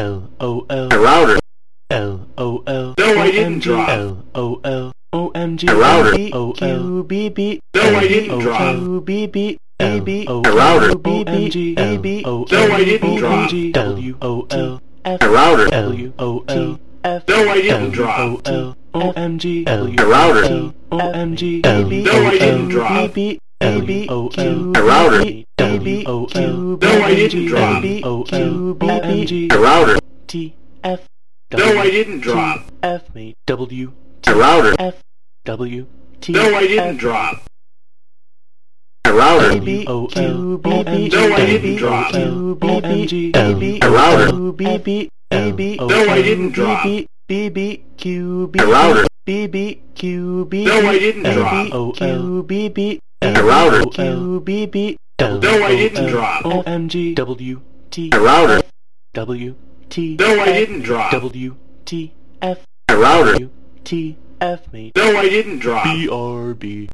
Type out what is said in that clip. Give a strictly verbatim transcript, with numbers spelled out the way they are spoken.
L O L. The router. L O L. No, I didn't drop. L O L. O M G. The router. O Q B B. No, I didn't drop. Q B B. A B. The router. B B. A B. O No, I didn't drop. W O L. F. The router. W O L. F. No, I didn't drop. O L. O M G. W. The router. O M G. No, I didn't drop. B B. A B. O Q. The router. A B. O Q. No, I didn't drop. A B. O Q. B B. The router. T. F. No, I didn't drop. F. Made. W. The router. F. W. T. No, I didn't drop. The router. A B O Q B B. No, I didn't drop. Q B B. A B. The router. B B. A B. No, I didn't drop. B B. Q B. The router. B B. Q B. No, I didn't drop. O Q B B. The router. Q B B. No, I didn't drop. O M G. W. T. The router. W. T. No, I didn't drop. W. T. F. The router. T. F. Made. No, I didn't drop. B R B.